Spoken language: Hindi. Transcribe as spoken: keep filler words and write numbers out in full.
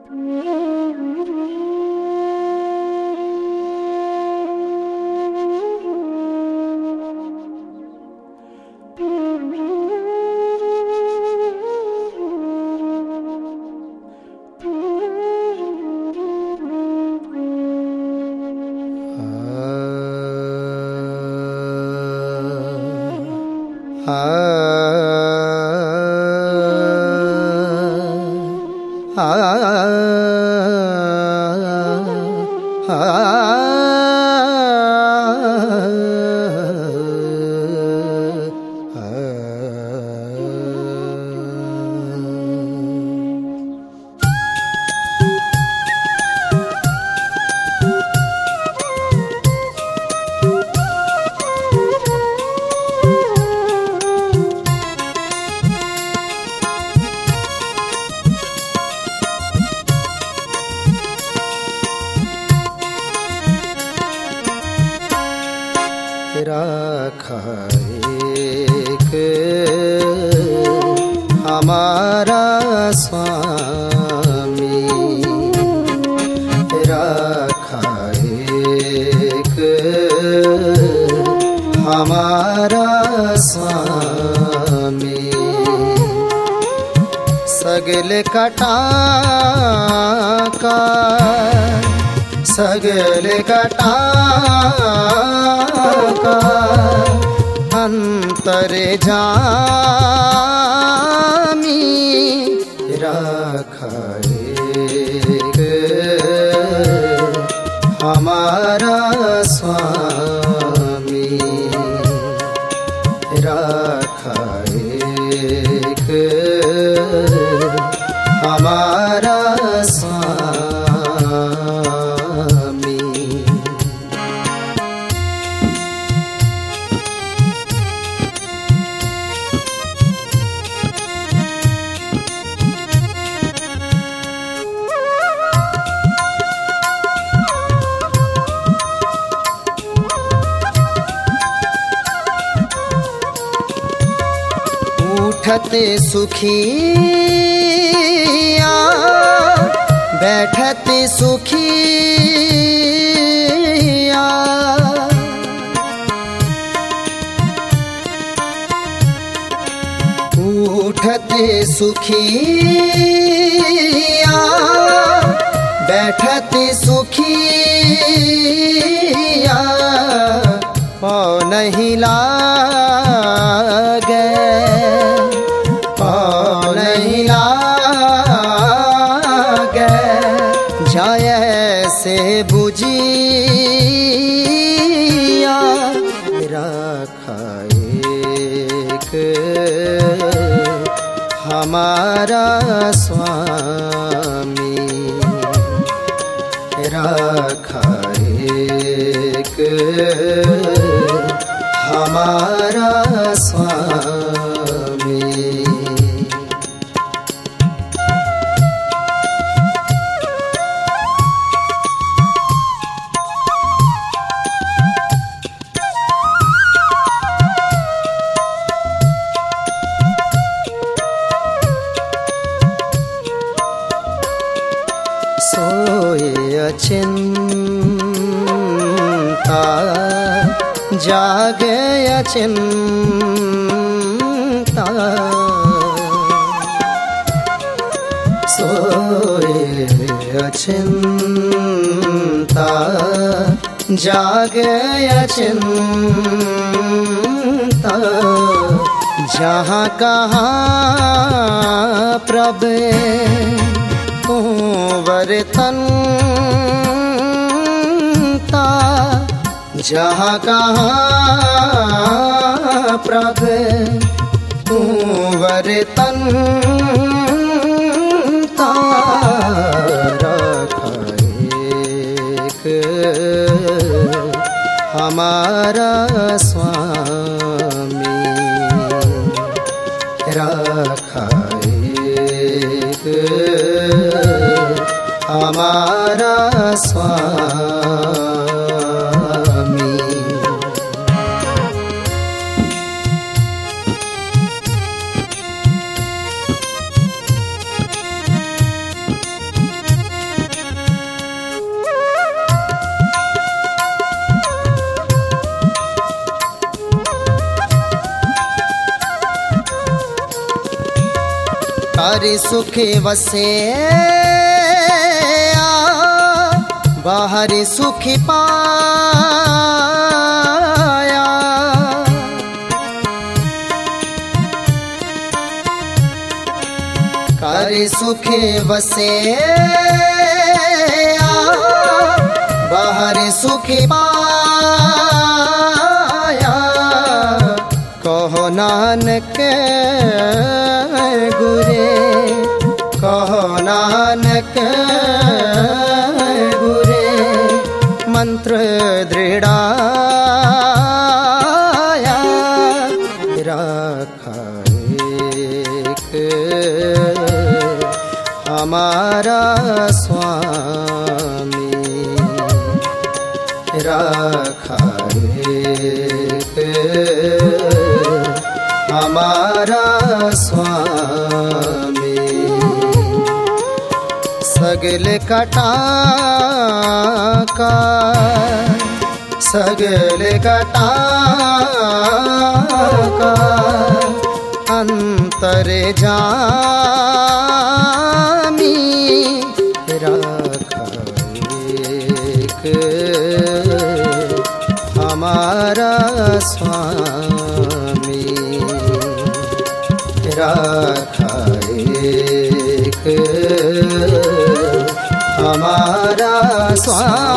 रखा एक हमारा स्वामी, रखा एक हमारा स्वामी। सगल कटा का सगल कटा का अंतर जामी, रखा एक हमारा स्वामी, रखा एक हमारा स्वामी। उठते सुखिया बैठते सुखिया, उठते सुखिया बैठते सुखिया, पाँव नहीं लागे जाए से बुझिया, रखा एक हमारा स्वामी, रखा एक हमारा स्वामी। सोए अचिंता जागे अचिंता, सोए अचिंता जागे अचिंता, जहाँ कहाँ प्रभु वर्तनता, जहाँ कहाँ प्रभु वर्तनता, रखा एक हमारा स्वामी, रखा एक हमारा स्वामी। कारी सुखी वसे बाहरी सुखी पाया। कारी सुखी वसे बाहरी सुखी पाया। कहो नानक गुरे कहो नानक गुरे मंत्र दृढ़ाया। रखा एक हमारा स्वामी रखा एक हमारा स्वामी। सगल कटाका सगल कटाका अंतर जामी। रखा एक हमारा स्वामी रखा एक हमारा स्वामी।